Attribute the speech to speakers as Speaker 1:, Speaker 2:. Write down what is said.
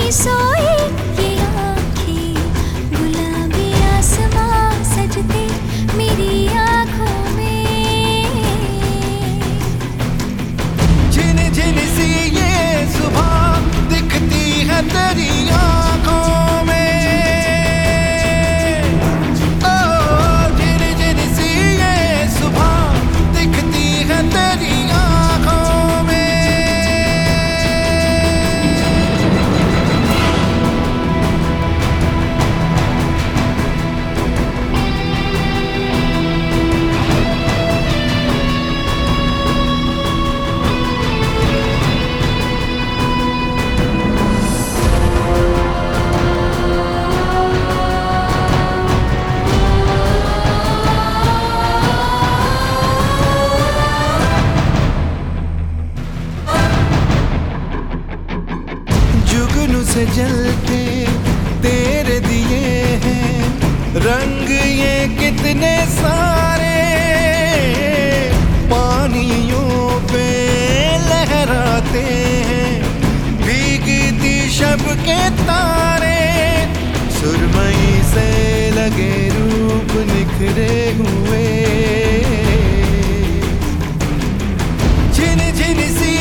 Speaker 1: सोई ये आँखें, गुलाबी आसमां सजते मेरी आँखों में।
Speaker 2: झिन झिन सी ये सुबह दिखती है तेरी आँखों में। ओ झिन झिन सी ये सुबह दिखती है तेरी आँखों में। जुगनू से जलते तेरे दिए हैं रंग ये कितने सारे, पानियों पे लहराते हैं भीगती शब के तारे। सुरमई से लगे रूप निखरे हुए, झिन झिन सी